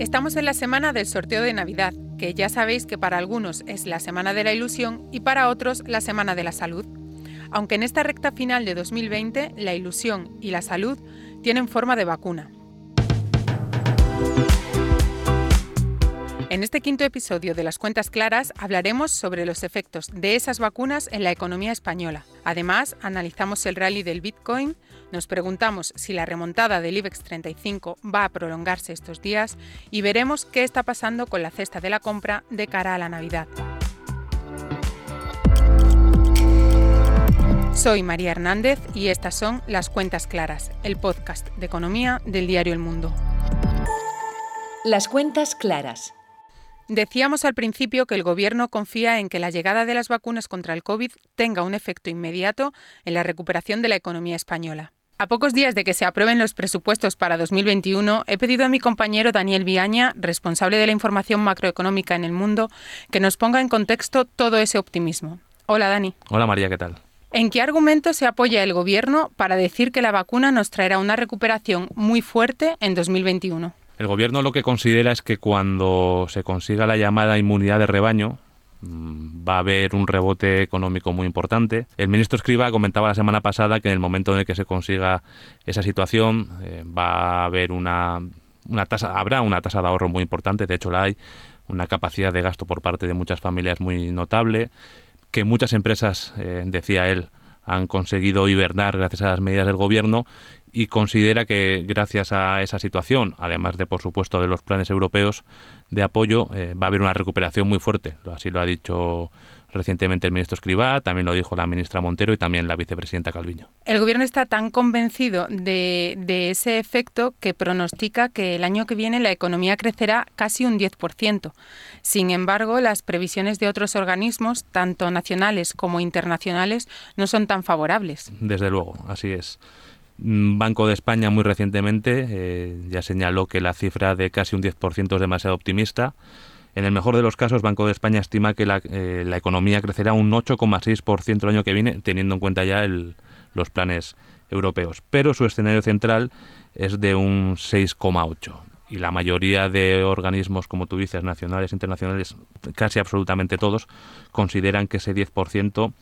Estamos en la semana del sorteo de Navidad, que ya sabéis que para algunos es la semana de la ilusión y para otros la semana de la salud. Aunque en esta recta final de 2020 la ilusión y la salud tienen forma de vacuna. En este quinto episodio de Las Cuentas Claras hablaremos sobre los efectos de esas vacunas en la economía española. Además, analizamos el rally del Bitcoin, nos preguntamos si la remontada del IBEX 35 va a prolongarse estos días y veremos qué está pasando con la cesta de la compra de cara a la Navidad. Soy María Hernández y estas son Las Cuentas Claras, el podcast de economía del diario El Mundo. Las Cuentas Claras. Decíamos al principio que el Gobierno confía en que la llegada de las vacunas contra el COVID tenga un efecto inmediato en la recuperación de la economía española. A pocos días de que se aprueben los presupuestos para 2021, he pedido a mi compañero Daniel Viaña, responsable de la información macroeconómica en El Mundo, que nos ponga en contexto todo ese optimismo. Hola, Dani. Hola, María, ¿qué tal? ¿En qué argumento se apoya el Gobierno para decir que la vacuna nos traerá una recuperación muy fuerte en 2021? El Gobierno lo que considera es que cuando se consiga la llamada inmunidad de rebaño va a haber un rebote económico muy importante. El ministro Escrivá comentaba la semana pasada que en el momento en el que se consiga esa situación va a haber habrá una tasa de ahorro muy importante, de hecho la hay, una capacidad de gasto por parte de muchas familias muy notable, que muchas empresas, decía él, han conseguido hibernar gracias a las medidas del Gobierno y considera que gracias a esa situación, además de, por supuesto, de los planes europeos de apoyo, va a haber una recuperación muy fuerte. Así lo ha dicho recientemente el ministro Escrivá, también lo dijo la ministra Montero y también la vicepresidenta Calviño. El Gobierno está tan convencido de ese efecto que pronostica que el año que viene la economía crecerá casi un 10%. Sin embargo, las previsiones de otros organismos, tanto nacionales como internacionales, no son tan favorables. Desde luego, así es. Banco de España muy recientemente ya señaló que la cifra de casi un 10% es demasiado optimista. En el mejor de los casos, Banco de España estima que la economía crecerá un 8,6% el año que viene, teniendo en cuenta ya los planes europeos. Pero su escenario central es de un 6,8%. Y la mayoría de organismos, como tú dices, nacionales, internacionales, casi absolutamente todos, consideran que ese 10%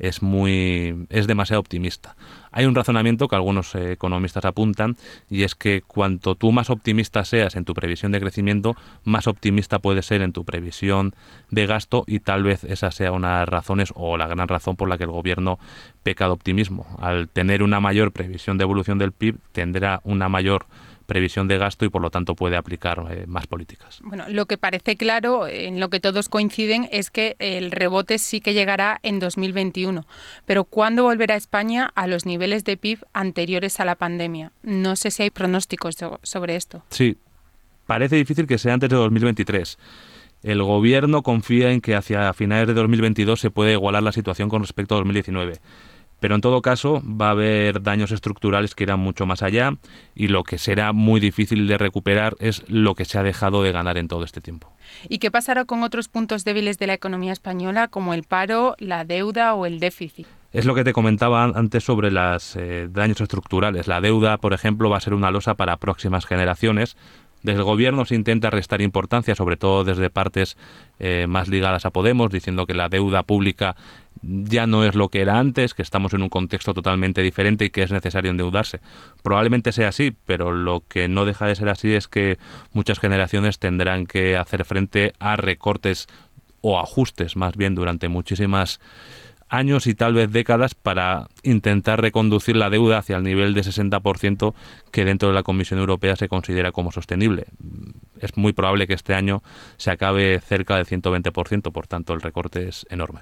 es demasiado optimista. Hay un razonamiento que algunos economistas apuntan, y es que cuanto tú más optimista seas en tu previsión de crecimiento, más optimista puedes ser en tu previsión de gasto, y tal vez esa sea una de las razones o la gran razón por la que el Gobierno peca de optimismo. Al tener una mayor previsión de evolución del PIB, tendrá una mayor previsión de gasto y por lo tanto puede aplicar más políticas. Bueno, lo que parece claro, en lo que todos coinciden, es que el rebote sí que llegará en 2021. Pero ¿cuándo volverá España a los niveles de PIB anteriores a la pandemia? No sé si hay pronósticos sobre esto. Sí, parece difícil que sea antes de 2023. El Gobierno confía en que hacia finales de 2022 se puede igualar la situación con respecto a 2019. Pero en todo caso va a haber daños estructurales que irán mucho más allá y lo que será muy difícil de recuperar es lo que se ha dejado de ganar en todo este tiempo. ¿Y qué pasará con otros puntos débiles de la economía española como el paro, la deuda o el déficit? Es lo que te comentaba antes sobre los daños estructurales. La deuda, por ejemplo, va a ser una losa para próximas generaciones. Desde el Gobierno se intenta restar importancia, sobre todo desde partes más ligadas a Podemos, diciendo que la deuda pública ya no es lo que era antes, que estamos en un contexto totalmente diferente y que es necesario endeudarse. Probablemente sea así, pero lo que no deja de ser así es que muchas generaciones tendrán que hacer frente a recortes o ajustes, más bien, durante muchísimas años y tal vez décadas para intentar reconducir la deuda hacia el nivel de 60% que dentro de la Comisión Europea se considera como sostenible. Es muy probable que este año se acabe cerca del 120%, por tanto el recorte es enorme.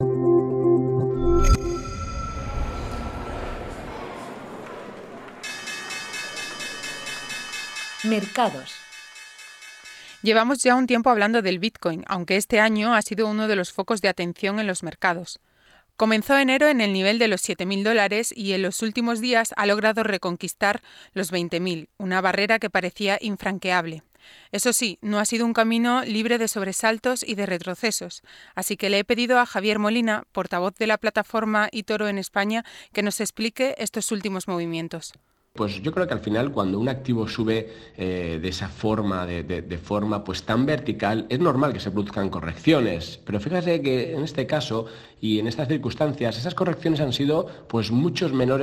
Mercados. Llevamos ya un tiempo hablando del Bitcoin, aunque este año ha sido uno de los focos de atención en los mercados. Comenzó enero en el nivel de los $7.000 y en los últimos días ha logrado reconquistar los 20.000, una barrera que parecía infranqueable. Eso sí, no ha sido un camino libre de sobresaltos y de retrocesos, así que le he pedido a Javier Molina, portavoz de la plataforma eToro en España, que nos explique estos últimos movimientos. Pues yo creo que al final cuando un activo sube de esa forma, de forma pues tan vertical, es normal que se produzcan correcciones. Pero fíjate que en este caso y en estas circunstancias, esas correcciones han sido pues mucho menor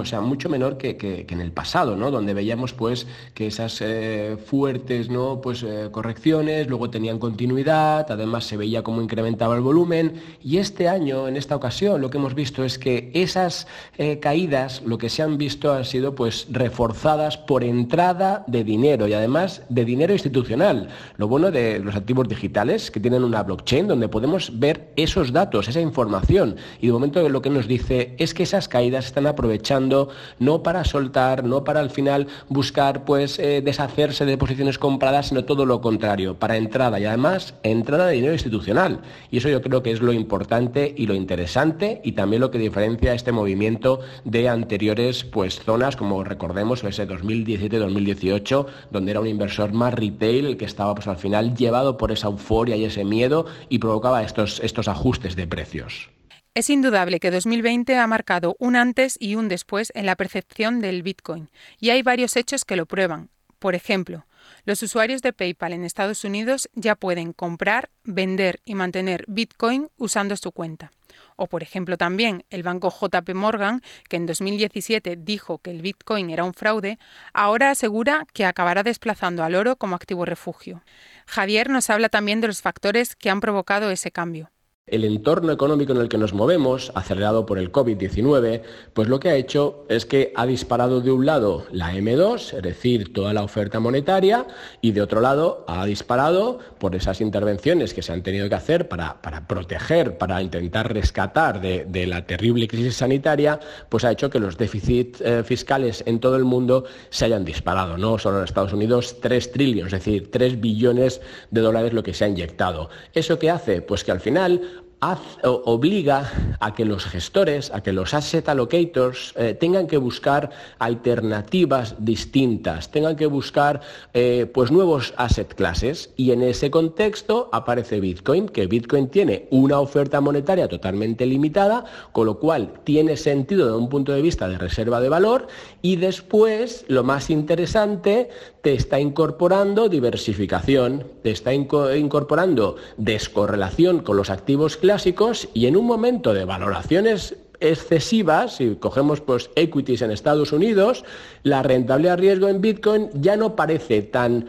que en el pasado, ¿no? Donde veíamos pues que esas fuertes, ¿no? Correcciones luego tenían continuidad, además se veía cómo incrementaba el volumen, y este año, en esta ocasión, lo que hemos visto es que esas caídas, lo que se han visto han sido pues reforzadas por entrada de dinero, y además de dinero institucional. Lo bueno de los activos digitales, que tienen una blockchain donde podemos ver esos datos, esa información, y de momento lo que nos dice es que esas caídas están aprovechando no para soltar, no para al final buscar pues deshacerse de posiciones compradas, sino todo lo contrario, para entrada, y además entrada de dinero institucional. Y eso yo creo que es lo importante y lo interesante, y también lo que diferencia este movimiento de anteriores pues zonas, como recordemos ese 2017-2018, donde era un inversor más retail el que estaba pues al final llevado por esa euforia y ese miedo y provocaba estos ajustes de precios. Es indudable que 2020 ha marcado un antes y un después en la percepción del Bitcoin, y hay varios hechos que lo prueban. Por ejemplo, los usuarios de PayPal en Estados Unidos ya pueden comprar, vender y mantener Bitcoin usando su cuenta. O, por ejemplo, también el banco JP Morgan, que en 2017 dijo que el Bitcoin era un fraude, ahora asegura que acabará desplazando al oro como activo refugio. Javier nos habla también de los factores que han provocado ese cambio. El entorno económico en el que nos movemos, acelerado por el COVID-19, pues lo que ha hecho es que ha disparado de un lado la M2, es decir, toda la oferta monetaria, y de otro lado ha disparado por esas intervenciones que se han tenido que hacer para proteger, para intentar rescatar de la terrible crisis sanitaria, pues ha hecho que los déficits fiscales en todo el mundo se hayan disparado, no solo en Estados Unidos, 3 trillones, es decir, 3 billones de dólares lo que se ha inyectado. ¿Eso qué hace? Pues que al final obliga a que los gestores, a que los asset allocators tengan que buscar alternativas distintas, tengan que buscar pues nuevos asset classes, y en ese contexto aparece Bitcoin, que Bitcoin tiene una oferta monetaria totalmente limitada, con lo cual tiene sentido desde un punto de vista de reserva de valor, y después, lo más interesante, te está incorporando diversificación, te está incorporando descorrelación con los activos clásicos, y en un momento de valoraciones excesivas, si cogemos pues equities en Estados Unidos, la rentabilidad riesgo en Bitcoin ya no parece tan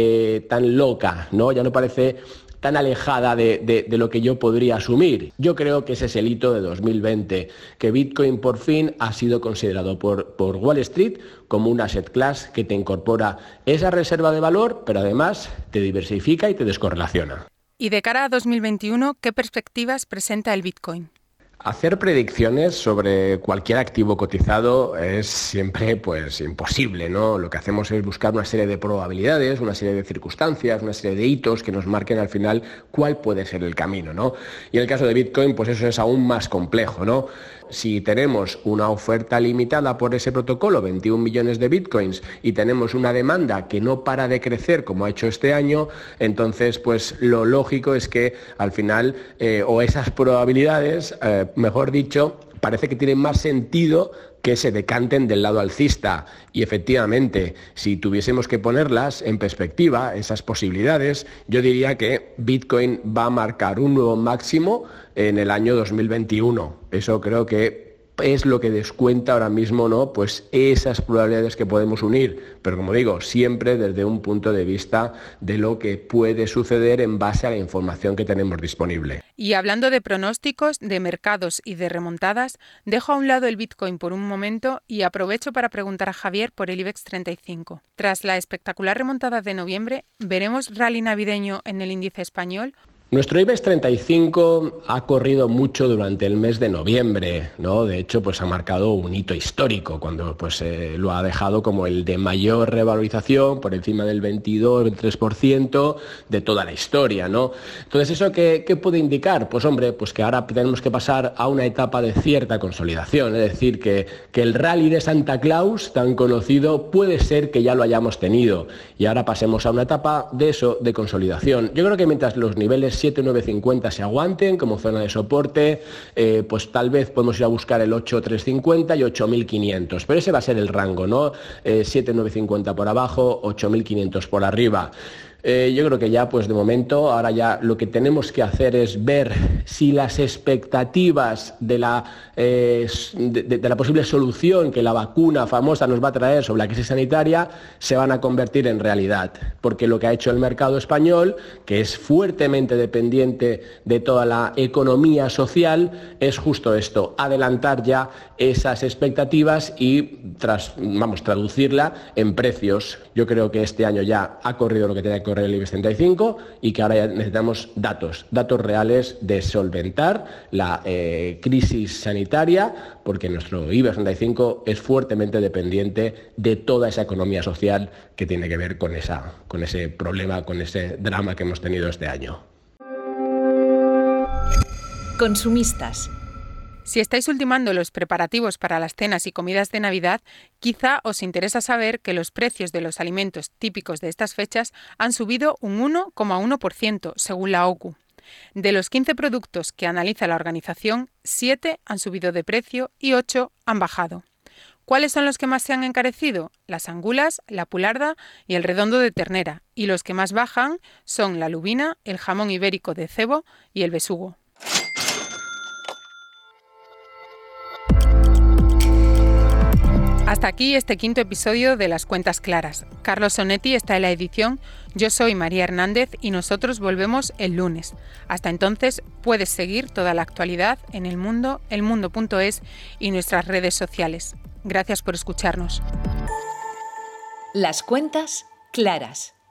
loca, ¿no? Ya no parece tan alejada de lo que yo podría asumir. Yo creo que ese es el hito de 2020, que Bitcoin por fin ha sido considerado por Wall Street como un asset class que te incorpora esa reserva de valor, pero además te diversifica y te descorrelaciona. Y de cara a 2021, ¿qué perspectivas presenta el Bitcoin? Hacer predicciones sobre cualquier activo cotizado es siempre pues imposible, ¿no? Lo que hacemos es buscar una serie de probabilidades, una serie de circunstancias, una serie de hitos que nos marquen al final cuál puede ser el camino, ¿no? Y en el caso de Bitcoin, pues eso es aún más complejo, ¿no? Si tenemos una oferta limitada por ese protocolo, 21 millones de bitcoins, y tenemos una demanda que no para de crecer como ha hecho este año, entonces pues lo lógico es que al final, o esas probabilidades, mejor dicho, parece que tienen más sentido que se decanten del lado alcista. Y efectivamente, si tuviésemos que ponerlas en perspectiva, esas posibilidades, yo diría que Bitcoin va a marcar un nuevo máximo en el año 2021. Eso creo que es lo que descuenta ahora mismo, ¿no? Pues esas probabilidades que podemos unir, pero como digo, siempre desde un punto de vista de lo que puede suceder en base a la información que tenemos disponible. Y hablando de pronósticos, de mercados y de remontadas, dejo a un lado el Bitcoin por un momento y aprovecho para preguntar a Javier por el IBEX 35. Tras la espectacular remontada de noviembre, ¿veremos rally navideño en el índice español? Nuestro IBEX 35 ha corrido mucho durante el mes de noviembre, ¿no? De hecho, pues ha marcado un hito histórico cuando pues lo ha dejado como el de mayor revalorización, por encima del 22-23% de toda la historia, ¿no? Entonces, ¿eso qué puede indicar? Pues hombre, pues que ahora tenemos que pasar a una etapa de cierta consolidación, es decir, que el rally de Santa Claus, tan conocido, puede ser que ya lo hayamos tenido, y ahora pasemos a una etapa de eso, de consolidación. Yo creo que mientras los niveles 7,950 se aguanten como zona de soporte, pues tal vez podemos ir a buscar el 8,350 y 8.500, pero ese va a ser el rango, ¿no? 7,950 por abajo, 8.500 por arriba. Yo creo que ya, pues de momento, ahora ya lo que tenemos que hacer es ver si las expectativas de la posible solución que la vacuna famosa nos va a traer sobre la crisis sanitaria se van a convertir en realidad. Porque lo que ha hecho el mercado español, que es fuertemente dependiente de toda la economía social, es justo esto, adelantar ya esas expectativas y traducirla en precios. Yo creo que este año ya ha corrido lo que tenía que correr el IBEX 35 y que ahora ya necesitamos datos reales de solventar la crisis sanitaria, porque nuestro IBEX 35 es fuertemente dependiente de toda esa economía social que tiene que ver con ese problema, con ese drama que hemos tenido este año. Consumistas. Si estáis ultimando los preparativos para las cenas y comidas de Navidad, quizá os interesa saber que los precios de los alimentos típicos de estas fechas han subido un 1,1% según la OCU. De los 15 productos que analiza la organización, 7 han subido de precio y 8 han bajado. ¿Cuáles son los que más se han encarecido? Las angulas, la pularda y el redondo de ternera, y los que más bajan son la lubina, el jamón ibérico de cebo y el besugo. Hasta aquí este quinto episodio de Las Cuentas Claras. Carlos Sonetti está en la edición, yo soy María Hernández y nosotros volvemos el lunes. Hasta entonces puedes seguir toda la actualidad en El Mundo, elmundo.es y nuestras redes sociales. Gracias por escucharnos. Las Cuentas Claras.